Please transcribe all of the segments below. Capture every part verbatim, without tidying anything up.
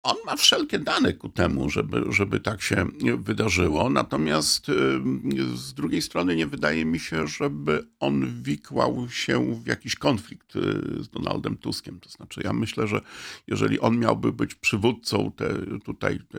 On ma wszelkie dane ku temu, żeby, żeby tak się wydarzyło. Natomiast y, z drugiej strony nie wydaje mi się, żeby on wikłał się w jakiś konflikt y, z Donaldem Tuskiem. To znaczy ja myślę, że jeżeli on miałby być przywódcą te, tutaj te,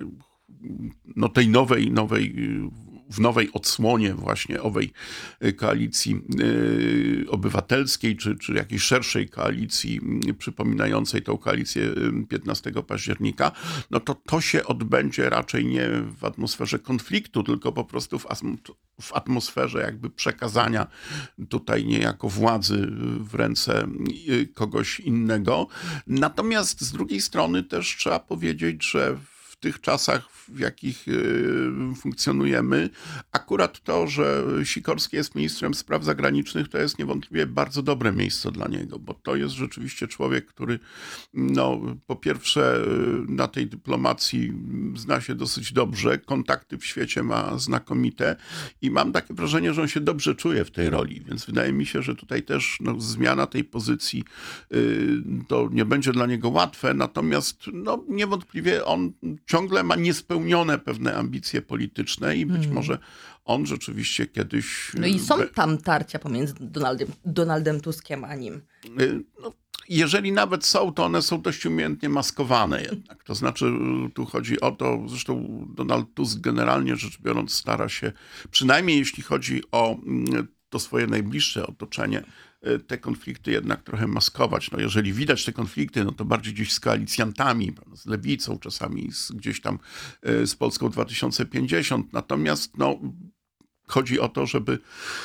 no tej nowej, nowej w nowej odsłonie właśnie owej koalicji y, obywatelskiej, czy, czy jakiejś szerszej koalicji y, przypominającej tą koalicję piętnastego października, no to to się odbędzie raczej nie w atmosferze konfliktu, tylko po prostu w, w atmosferze jakby przekazania tutaj niejako władzy w ręce y, kogoś innego. Natomiast z drugiej strony też trzeba powiedzieć, że w tych czasach, w jakich funkcjonujemy, akurat to, że Sikorski jest ministrem spraw zagranicznych, to jest niewątpliwie bardzo dobre miejsce dla niego, bo to jest rzeczywiście człowiek, który no, po pierwsze na tej dyplomacji zna się dosyć dobrze, kontakty w świecie ma znakomite i mam takie wrażenie, że on się dobrze czuje w tej roli, więc wydaje mi się, że tutaj też no, zmiana tej pozycji to nie będzie dla niego łatwe, natomiast no, niewątpliwie on ciągle ma niespełnione pewne ambicje polityczne i być hmm. może on rzeczywiście kiedyś... No i są tam tarcia pomiędzy Donaldem, Donaldem Tuskiem a nim. No, jeżeli nawet są, to one są dość umiejętnie maskowane jednak. To znaczy tu chodzi o to, zresztą Donald Tusk generalnie rzecz biorąc stara się, przynajmniej jeśli chodzi o to swoje najbliższe otoczenie, te konflikty jednak trochę maskować. No jeżeli widać te konflikty, no to bardziej gdzieś z koalicjantami, z lewicą, czasami z, gdzieś tam z Polską dwa tysiące pięćdziesiąt. Natomiast no, chodzi o to, żeby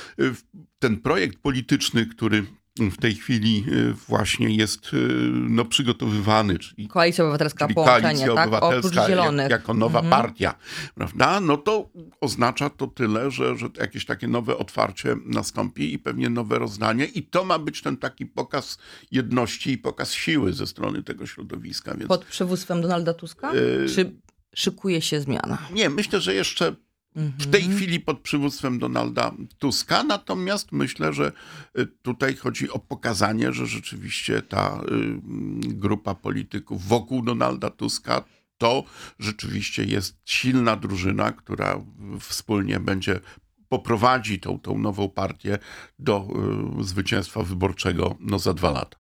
ten projekt polityczny, który w tej chwili właśnie jest no, przygotowywany. Czyli, Koalicja Obywatelska, czyli połączenie, Koalicja tak? Obywatelska Oprócz Zielonych. Jak, jako nowa mhm. partia, prawda? No to oznacza to tyle, że, że jakieś takie nowe otwarcie nastąpi i pewnie nowe rozdanie i to ma być ten taki pokaz jedności i pokaz siły ze strony tego środowiska. Więc, pod przywództwem Donalda Tuska? Y- Czy szykuje się zmiana? Nie, myślę, że jeszcze w tej chwili pod przywództwem Donalda Tuska, natomiast myślę, że tutaj chodzi o pokazanie, że rzeczywiście ta grupa polityków wokół Donalda Tuska to rzeczywiście jest silna drużyna, która wspólnie będzie poprowadzi tą, tą nową partię do zwycięstwa wyborczego no, za dwa lata.